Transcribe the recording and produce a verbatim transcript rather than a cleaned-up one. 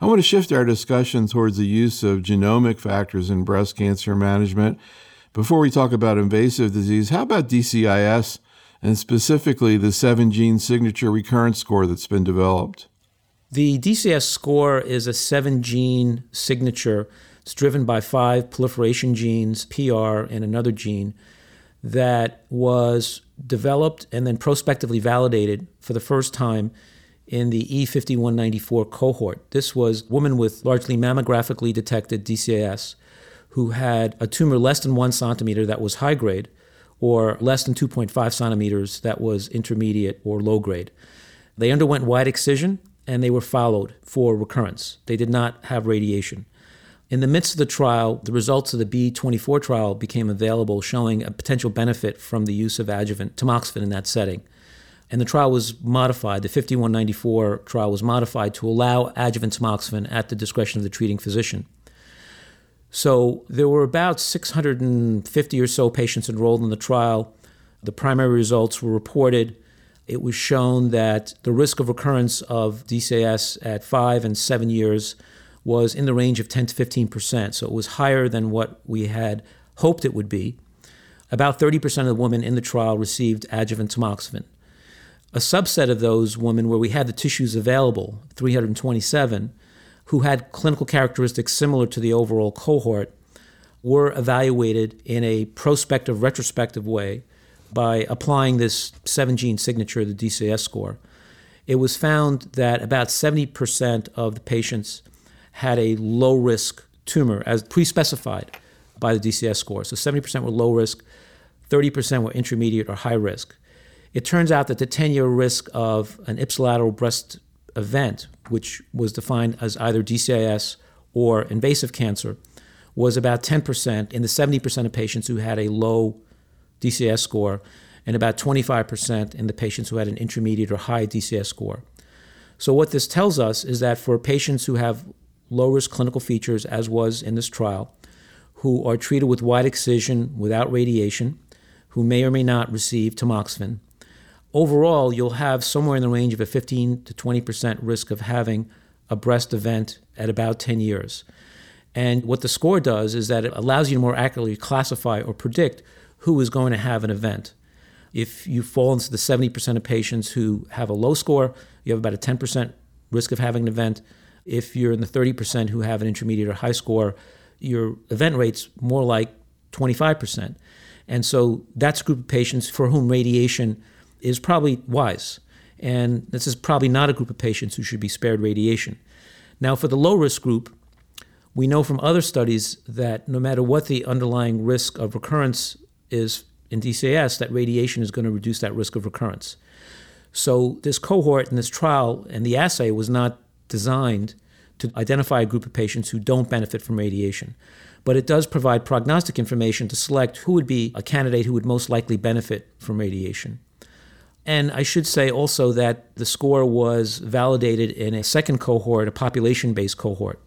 I want to shift our discussion towards the use of genomic factors in breast cancer management. Before we talk about invasive disease, how about D C I S and specifically the seven-gene signature recurrence score that's been developed? The D C I S score is a seven-gene signature. It's driven by five proliferation genes, P R, and another gene that was developed and then prospectively validated for the first time in the E fifty-one ninety-four cohort. This was a woman with largely mammographically detected D C I S who had a tumor less than one centimeter that was high grade or less than two point five centimeters that was intermediate or low grade. They underwent wide excision and they were followed for recurrence. They did not have radiation. In the midst of the trial, the results of the B twenty-four trial became available, showing a potential benefit from the use of adjuvant tamoxifen in that setting. And the trial was modified. The fifty-one ninety-four trial was modified to allow adjuvant tamoxifen at the discretion of the treating physician. So there were about six hundred fifty or so patients enrolled in the trial. The primary results were reported. It was shown that the risk of recurrence of D C I S at five and seven years was in the range of ten to fifteen percent. So it was higher than what we had hoped it would be. About thirty percent of the women in the trial received adjuvant tamoxifen. A subset of those women where we had the tissues available, three hundred twenty-seven, who had clinical characteristics similar to the overall cohort, were evaluated in a prospective, retrospective way by applying this seven-gene signature, the D C I S score. It was found that about seventy percent of the patients had a low-risk tumor as pre-specified by the D C I S score. So seventy percent were low risk, thirty percent were intermediate or high risk. It turns out that the ten-year risk of an ipsilateral breast event, which was defined as either D C I S or invasive cancer, was about ten percent in the seventy percent of patients who had a low D C I S score and about twenty-five percent in the patients who had an intermediate or high D C I S score. So what this tells us is that for patients who have low-risk clinical features, as was in this trial, who are treated with wide excision without radiation, who may or may not receive tamoxifen, overall, you'll have somewhere in the range of a fifteen to twenty percent risk of having a breast event at about ten years. And what the score does is that it allows you to more accurately classify or predict who is going to have an event. If you fall into the seventy percent of patients who have a low score, you have about a ten percent risk of having an event. If you're in the thirty percent who have an intermediate or high score, your event rate's more like twenty-five percent. And so that's a group of patients for whom radiation is probably wise. And this is probably not a group of patients who should be spared radiation. Now, for the low-risk group, we know from other studies that no matter what the underlying risk of recurrence is in D C I S, that radiation is going to reduce that risk of recurrence. So this cohort and this trial and the assay was not designed to identify a group of patients who don't benefit from radiation. But it does provide prognostic information to select who would be a candidate who would most likely benefit from radiation. And I should say also that the score was validated in a second cohort, a population-based cohort.